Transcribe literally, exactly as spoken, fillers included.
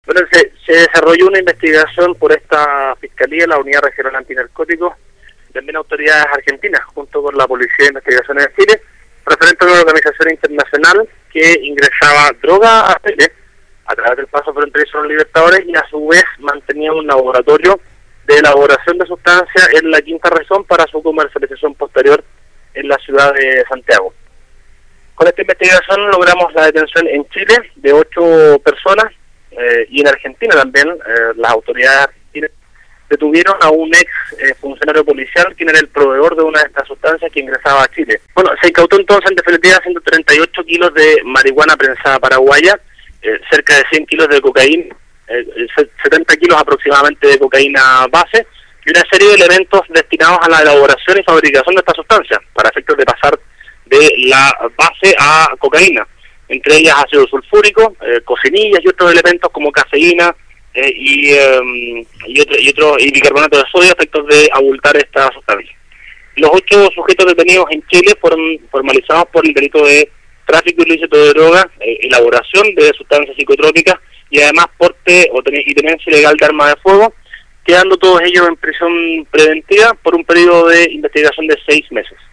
Bueno, se, se desarrolló una investigación por esta Fiscalía, la Unidad Regional Antinarcóticos, también autoridades argentinas, junto con la Policía de Investigaciones de Chile, referente a una organización internacional que ingresaba droga a Chile a través del paso fronterizo de los Libertadores y a su vez mantenía un laboratorio de elaboración de sustancias en la quinta región para su comercialización posterior en la ciudad de Santiago. Con esta investigación logramos la detención en Chile de ocho personas eh, y en Argentina también eh, las autoridades argentinas detuvieron a un ex eh, funcionario policial quien era el proveedor de una de estas sustancias que ingresaba a Chile. Bueno, se incautó entonces en definitiva ciento treinta y ocho kilos de marihuana prensada paraguaya, eh, cerca de cien kilos de cocaína, eh, setenta kilos aproximadamente de cocaína base y una serie de elementos destinados a la elaboración y fabricación de esta sustancia para efectos de pasar de la base a cocaína, entre ellas ácido sulfúrico, eh, cocinillas y otros elementos como cafeína eh, y, eh, y, otro, y, otro, y bicarbonato de sodio a efectos de abultar esta sustancia. Los ocho sujetos detenidos en Chile fueron formalizados por el delito de tráfico ilícito de drogas, eh, elaboración de sustancias psicotrópicas y además porte o ten y tenencia ilegal de arma de fuego, quedando todos ellos en prisión preventiva por un periodo de investigación de seis meses.